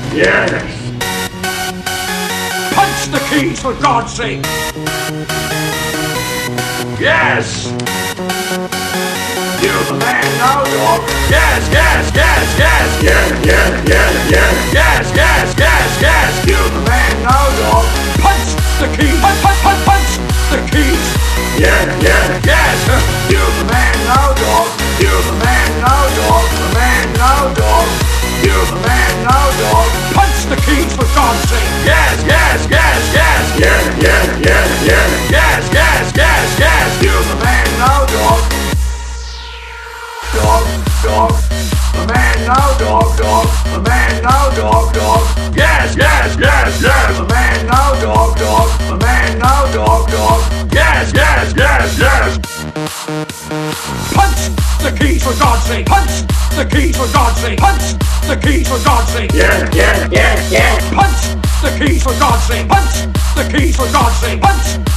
Yes. Punch the keys, for God's sake! Yes. You're the man now, dog! Yes, yes, yes, yes. Yeah, yeah, yeah, yeah. Yes, yes, yes, yes! You're the man now, dog! Punch the keys! Punch the keys! Yeah, yeah, Yes! You're the man now, dog! You're the man now, dog! The man now, dog! You're the man now, dog! Punch the keys, for God's sake! yes, yes, yes, yes. Yeah, yeah, yeah, yeah. Yes, yes, yes, yes! You're the man now, dog! Dog, dog! The man now, dog, dog! The man now, dog, dog! Yes, yes, yes, yes. The man now, dog, dog! The man now, dog, dog! Yes, yes, yes, yes. Punch the keys, for God's sake! Punch the keys, for God's sake! Punch the keys, for God's sake! Yeah, yeah, yeah, yeah. Punch the keys, for God's sake! Punch the keys, for God's sake! Punch